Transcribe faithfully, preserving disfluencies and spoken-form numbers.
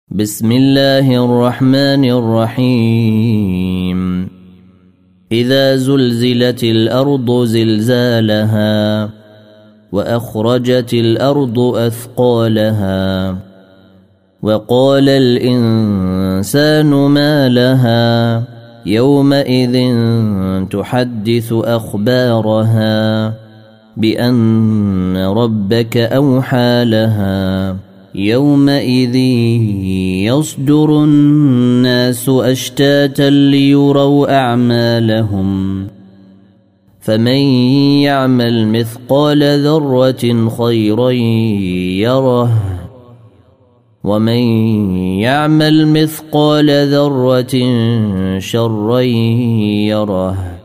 بسم الله الرحمن الرحيم إذا زلزلت الأرض زلزالها وأخرجت الأرض أثقالها وقال الإنسان ما لها يومئذ تحدث أخبارها بأن ربك أوحى لها يومئذ يصدر الناس أشتاتا ليروا أعمالهم فمن يعمل مثقال ذرة خيرا يره ومن يعمل مثقال ذرة شرا يره.